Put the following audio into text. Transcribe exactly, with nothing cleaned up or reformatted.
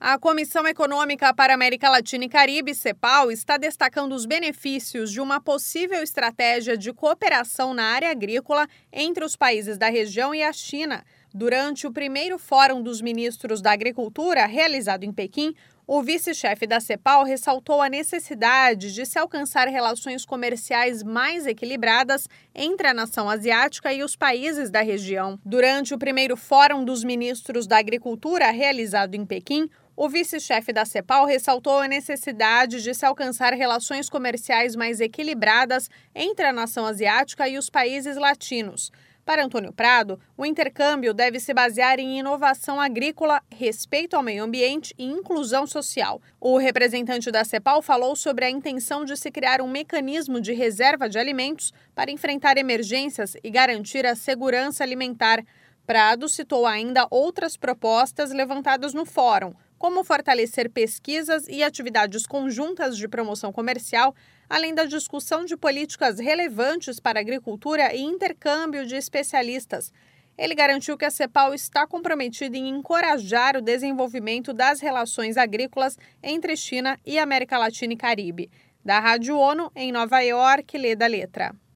A Comissão Econômica para a América Latina e Caribe, CEPAL, está destacando os benefícios de uma possível estratégia de cooperação na área agrícola entre os países da região e a China. Durante o primeiro Fórum dos Ministros da Agricultura, realizado em Pequim, o vice-chefe da CEPAL ressaltou a necessidade de se alcançar relações comerciais mais equilibradas entre a nação asiática e os países da região. Durante o primeiro Fórum dos Ministros da Agricultura, realizado em Pequim, o vice-chefe da CEPAL ressaltou a necessidade de se alcançar relações comerciais mais equilibradas entre a nação asiática e os países latinos. Para Antônio Prado, o intercâmbio deve se basear em inovação agrícola, respeito ao meio ambiente e inclusão social. O representante da CEPAL falou sobre a intenção de se criar um mecanismo de reserva de alimentos para enfrentar emergências e garantir a segurança alimentar. Prado citou ainda outras propostas levantadas no fórum, como fortalecer pesquisas e atividades conjuntas de promoção comercial, além da discussão de políticas relevantes para a agricultura e intercâmbio de especialistas. Ele garantiu que a CEPAL está comprometida em encorajar o desenvolvimento das relações agrícolas entre China e América Latina e Caribe. Da Rádio ONU, em Nova York, Leda Letra.